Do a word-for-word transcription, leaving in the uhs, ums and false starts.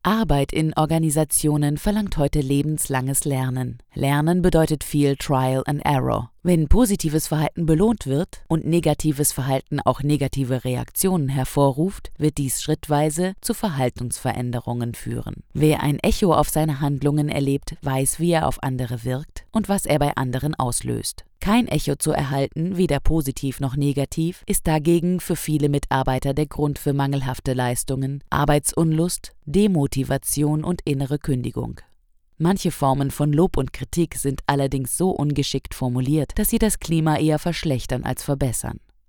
Arbeit in Organisationen verlangt heute lebenslanges Lernen. Lernen bedeutet viel Trial and Error. Wenn positives Verhalten belohnt wird und negatives Verhalten auch negative Reaktionen hervorruft, wird dies schrittweise zu Verhaltensveränderungen führen. Wer ein Echo auf seine Handlungen erlebt, weiß, wie er auf andere wirkt und was er bei anderen auslöst. Kein Echo zu erhalten, weder positiv noch negativ, ist dagegen für viele Mitarbeiter der Grund für mangelhafte Leistungen, Arbeitsunlust, Demotivation und innere Kündigung. Manche Formen von Lob und Kritik sind allerdings so ungeschickt formuliert, dass sie das Klima eher verschlechtern als verbessern.